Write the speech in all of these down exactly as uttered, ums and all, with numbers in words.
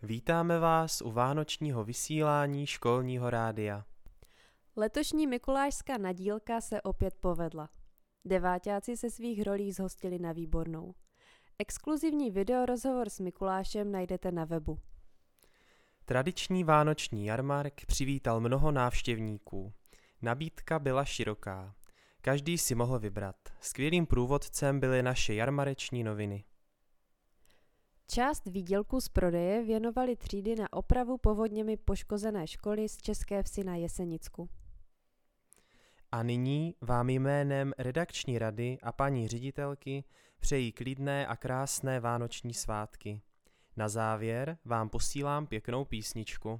Vítáme vás u vánočního vysílání školního rádia. Letošní mikulášská nadílka se opět povedla. Deváťáci se svých rolí zhostili na výbornou. Exkluzivní videorozhovor s Mikulášem najdete na webu. Tradiční vánoční jarmark přivítal mnoho návštěvníků. Nabídka byla široká. Každý si mohl vybrat. Skvělým průvodcem byly naše jarmareční noviny. Část výdělku z prodeje věnovaly třídy na opravu povodněmi poškozené školy z České Vsi na Jesenicku. A nyní vám jménem redakční rady a paní ředitelky přejí klidné a krásné vánoční svátky. Na závěr vám posílám pěknou písničku.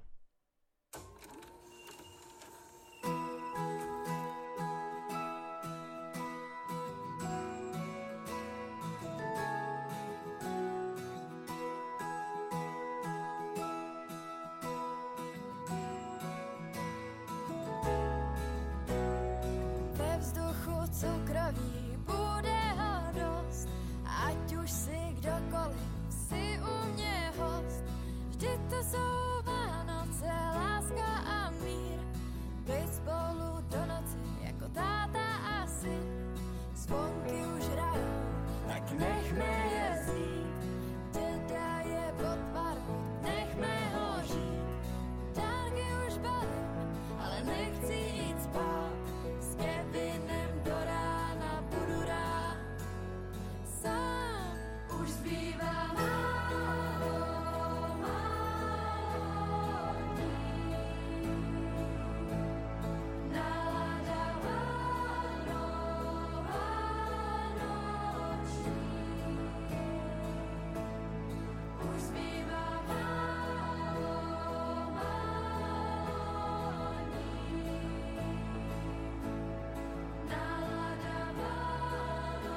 Cukroví bude ho dost, ať už si kdokoliv, si u mě host. Vždy to jsou Vánoce, láska a mír, být spolu do noci jako táta a syn. Zvonky už hrajou, tak nechme je znít, děda je pod parou, nechme ho žít. Dárky už balím, ale nechci jít spát, s Kevinem do rána budu rád. Sám už zbývá málo, málo dní. Nálada váno, vánoční. Už zbývá málo, málo dní. Nálada váno,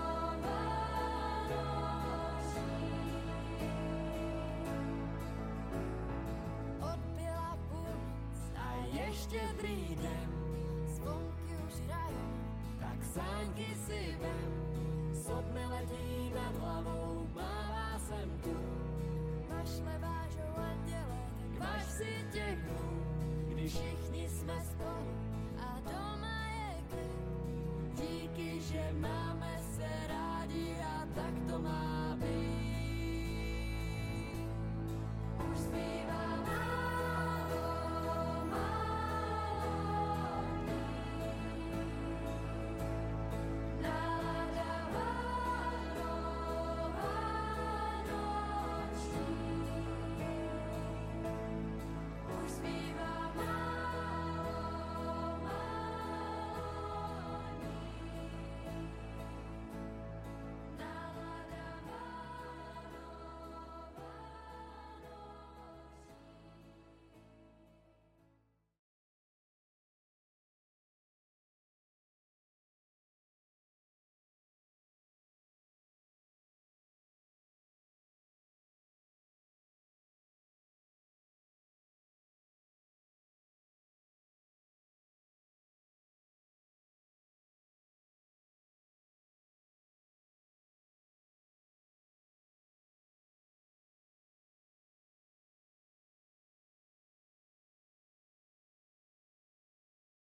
vánoční. Odbyla půlnoc a ještě druhý den, zvonky už hrajou, tak sáňky si vem, sopny letí nad hlavou.